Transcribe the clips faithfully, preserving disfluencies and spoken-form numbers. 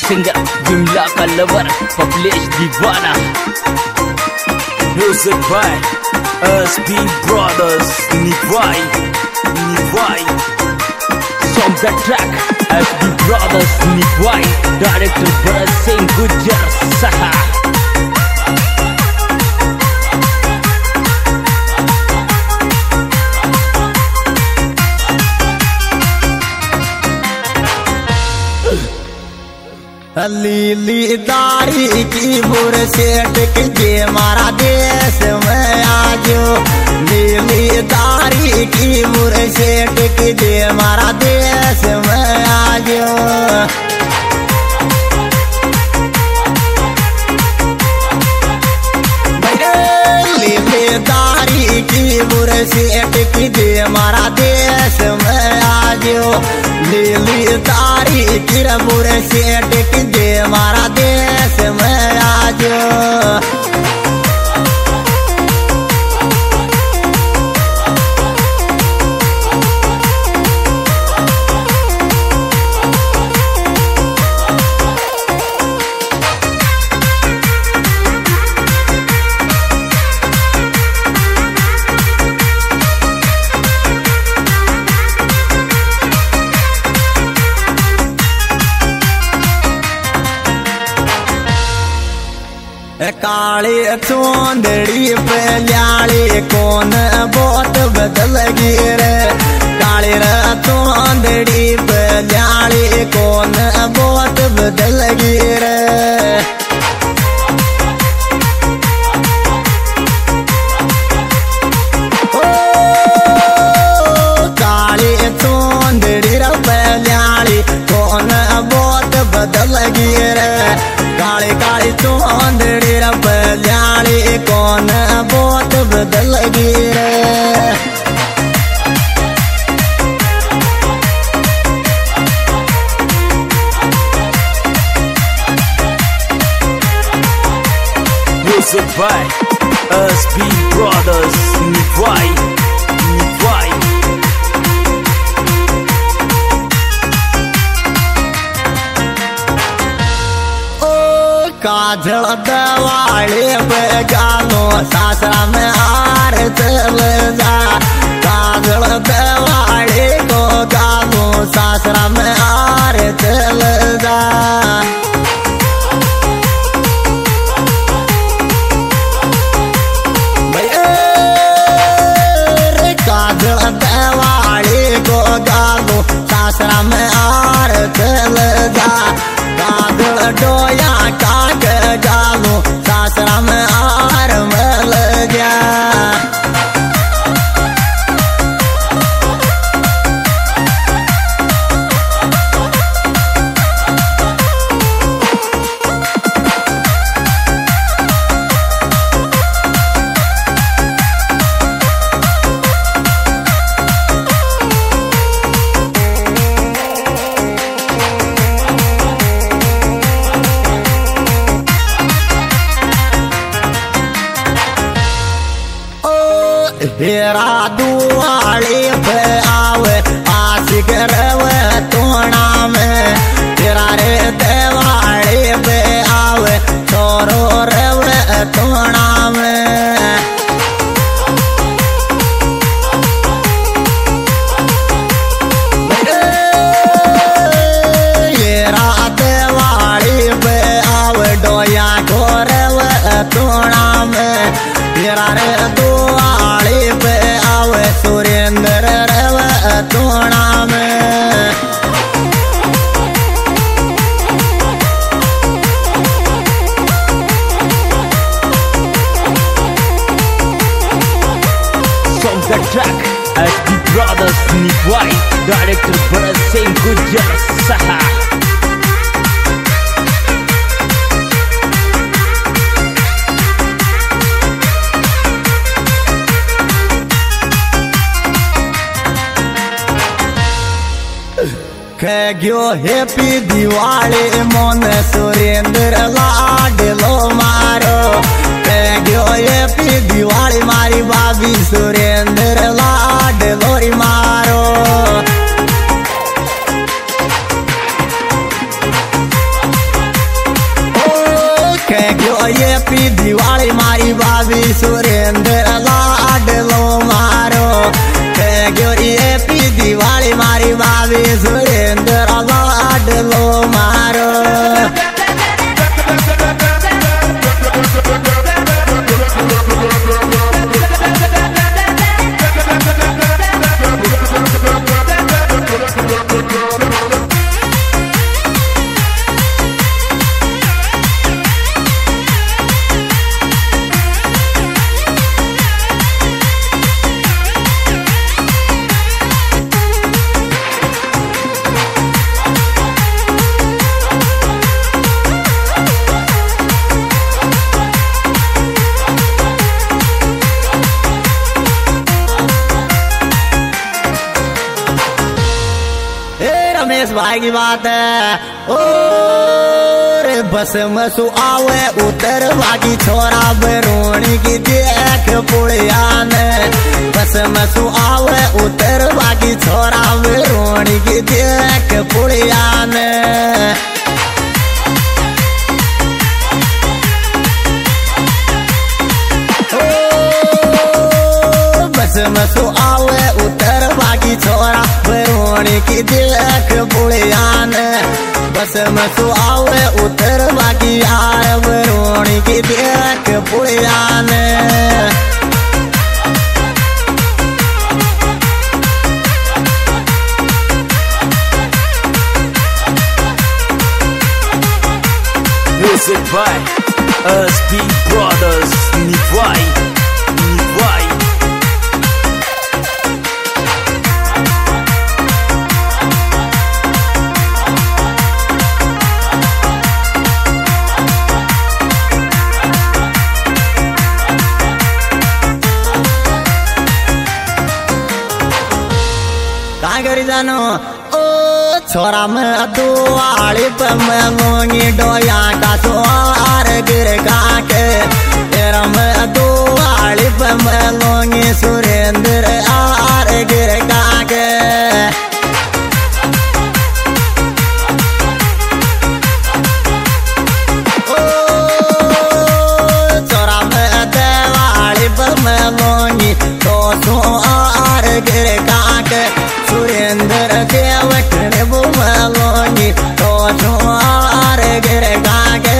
Singer Vimala का lover publish दीवाना। Music by S P brothers निभाई निभाई song the track S P brothers निभाई डायरेक्टर भरत सिंह गुज्जर सहा। लीली दाढ़ी की बुर से टिक के मारा देश में आजो। लीली दाढ़ी की बुर से टिक के मारा देश में आजो। लीली दाढ़ी की बुर से टिक के मारा देश में आजो। लीली दाढ़ी की बुर से टिक दे मारा देश में आजो। काली चोंदड़ी पे ल्याली कौन बहुत बदल गई रे। काली चोंदड़ी पे ल्याली कौन बहुत बदल गई रे। ओ काली चोंदड़ी पे ल्याली कौन बहुत बदल गई रे। काली काली चोंदड़ी ल्याली कौन बहुत बदल गई रे। Music by S P Brothers निभाई निभाई। काजल दवाड़े पे गालो सासरा में हार चल जा। काजल दवाड़े को गालो सासरा में हार चल जा। काजल दवाड़े को गालो सासरा में हार चल जा। काजल डोया काग गालो सासरा में हार मल गया। हेरा दुआली पे आवे आशिक रवे तोड़ा में। तेरा रे देवाली पे आवे छोरो रवे तोड़ा में। हेरा देवाली पे आवे डोया को रवे तोड़ा में। तेरा रे दुआली पे आवे सुरेंद्र रवे तोड़ा में। Song the track S P Brothers निभाई डायरेक्टर भरत सिंह गुज्जर सहा। गयो हैप्पी दिवाली मन सुरेंद्र लाडलो मारो। गयो हैप्पी दिवाली मारी भाभी सुरेंद्र लाडलो मारो। ये पी दिवाली मारी बाबी सुरेंद्र लाडलो मारो गयो ये पी दिवाली मारी बाबी सुरेंद्र लाडलो मारो रमेश भाई की बात है और बस मसु आवे उतर बाकी छोरा बरोणी की देख पुड़िया ने बस मसु आवे उतर बाकी छोरा बरोणी की देख पुड़िया ने बस मसु आवे उतर बाकी छोरा बरोणी की देख पुड़िया ने बस मसु आवे उतर बाकी यार बरोणी की देख पुड़िया ने Music by S B Brothers Nivai Nivai करी जानो ओ छोरा में दुआली पे मैं मोंगी डोया का सोर गिर काके तेरा में दुआली पे मैं मोंगी सुरेंद्र आर गिर काके ओ छोरा में दिवाली पे मैं मोंगी तो सोर गिर काके सुरेंद्र के वटने बुमलोनी तो छुआर गिर गागे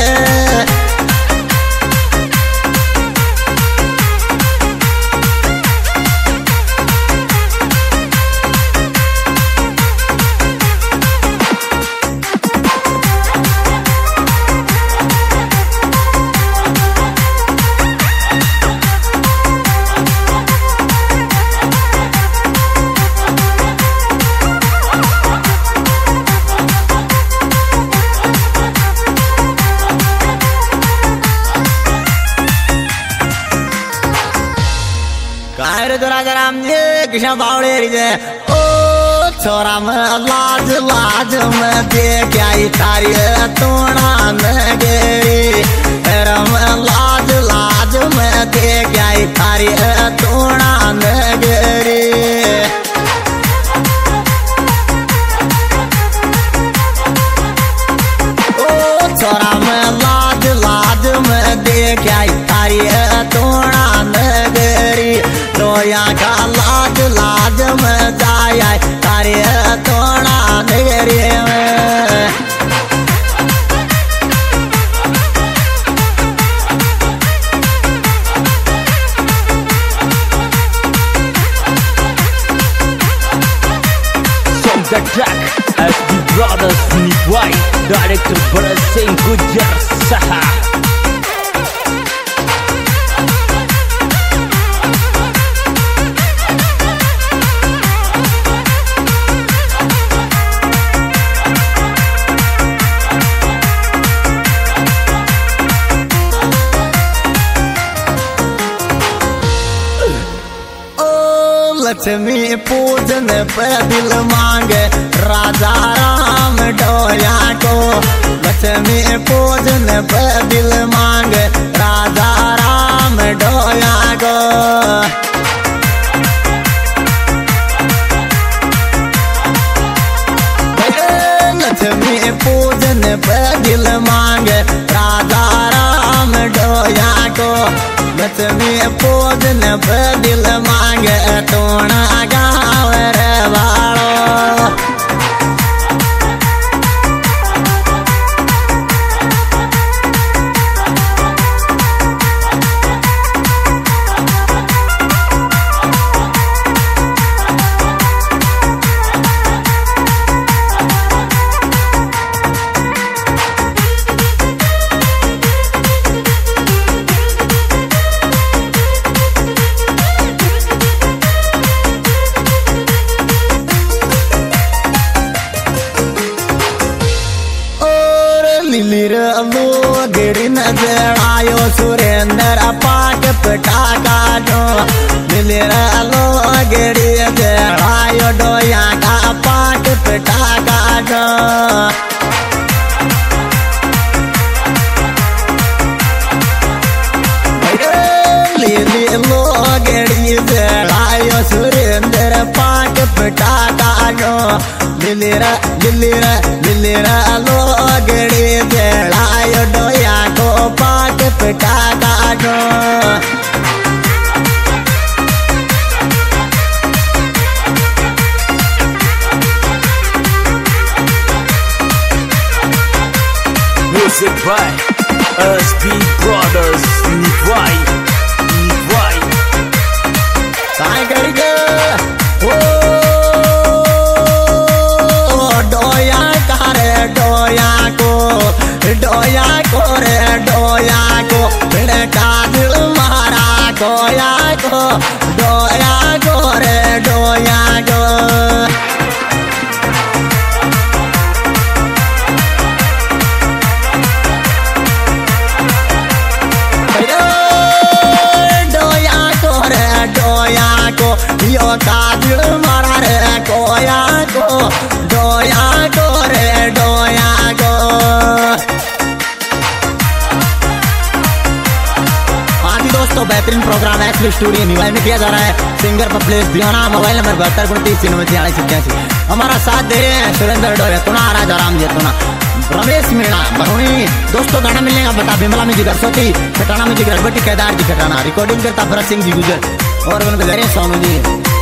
राम जी कृष्ण बावड़े रिजे ओ छोरा में लाज लाज में देख आई तारी तोड़ा में गेरी रम लाज लाज में देख आई तारी तोड़ा में गेरी ओ छोरा में लाज लाज में देख आई तारी तोड़ा में गेरी रोया का लाज लाज में जाए तारे तोड़ा नगरी में From the track S B Brothers Nivai Director Bharat Singh Gujar Saha Lakshmi पूजन पे दिल मांगे राजा राम डोया को लक्ष्मी पूजन पे दिल मांगे राजा राम डोया को लक्ष्मी पूजन पे दिल मांगे राजा राम डोया पोज न दिल मांगे तोड़ा गाँव रे वालो। लो गिरी नजर आयो सुरेंद्र पाट पटाखा जो मिले लो गिरी नजर आयो डोया का पाट पटाखा जो। लीली लो गिरी नजर आयो सुरेंद्र पाट पटाखा जो मिलेरा मिलेरा मिलेरा लो गिरी आयो डोया को पाट पटाखा जो। Music by S B Brothers Nivai Nivai काय कर गे ओ डोया करे डोया को डोया को रे डोया को का दिल मारा डोया को डोया को रे डोया को। डोया को रे डोया को यो का दिल मारा रे कोया को डोया को रे डोया को। दोस्तों बेहतरीन प्रोग्राम है एक्चुअली स्टूडियो निवाई में किया जा रहा है। सिंगर पप्लेस दियोना मोबाइल नंबर बहत्तर उनतीस छियानवे छियालीस इक्यासी। हमारा साथ दे रहे हैं सुरेंद्र डोरे तुना राजा राम जी तुना रमेश मीणा बरुणी। दोस्तों गाना मिलने का बता बिमला में जिगर सोती खटाना में जिगर बटी केदार जी खटाना रिकॉर्डिंग करता भरत सिंह जी गुजर और उनके सोनू जी।